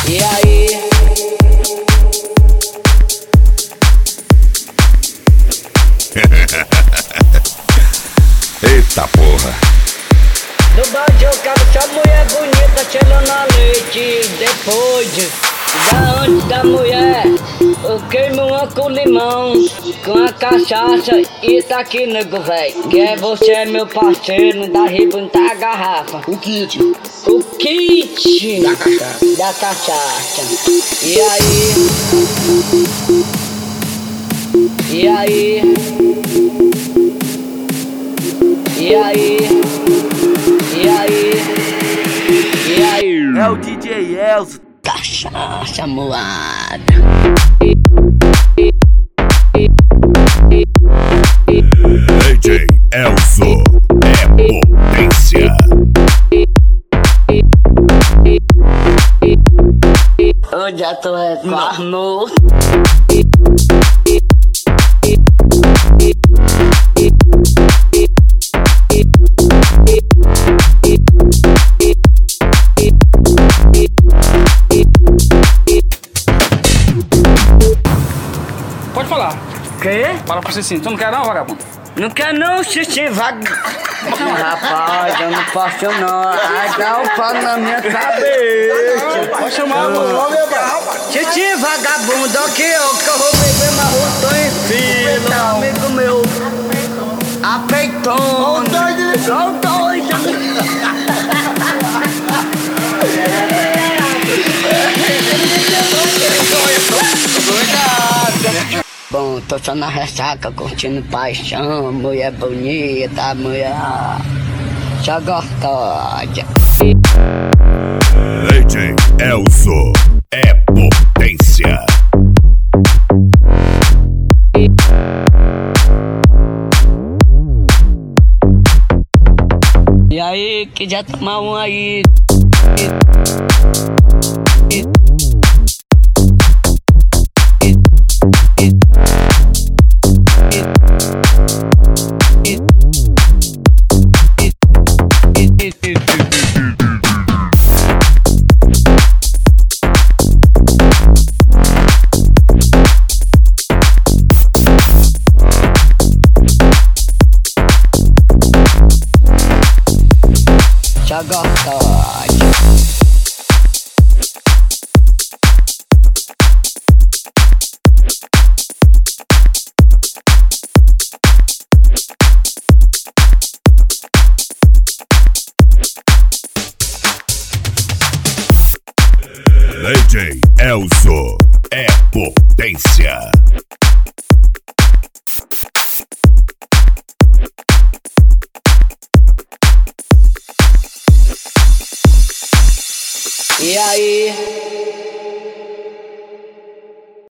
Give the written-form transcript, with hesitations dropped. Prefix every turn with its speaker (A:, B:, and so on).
A: E aí?
B: Eita porra!
A: No balde eu quero só mulher bonita cheirando a leite. Depois, antes da mulher, eu queimo uma com limão, com a cachaça e tá aqui, nego véi. Que é você, meu parceiro, da ribunta da garrafa.
C: O kit
A: O kit
C: da cachaça.
A: da cachaça. E aí? E aí? E aí? E aí? E aí?
D: É o DJ Elzo.
A: Cachaça moada.
B: DJ Elzo é potência.
A: Eu já tô reclamando.
E: Pode falar.
A: Quê?
E: Fala pra você sim. Tu não quer não, vagabundo?
A: Não quer não, xixi vaga. Rapaz, eu não posso não. Ai, dá um pau na minha cabeça.
E: Pode chamar, mano.
A: Xixi vagabundo, que eu vou beber, mas eu tô em fila. Amigo meu, apeitona. Sou doido. Bom, tô só na ressaca, curtindo paixão. Mulher bonita, mulher só gostosa.
B: DJ Elzo é potência.
A: E aí, quiser tomar um aí? Já gostosa.
B: DJ Elzo é potência.
A: E aí?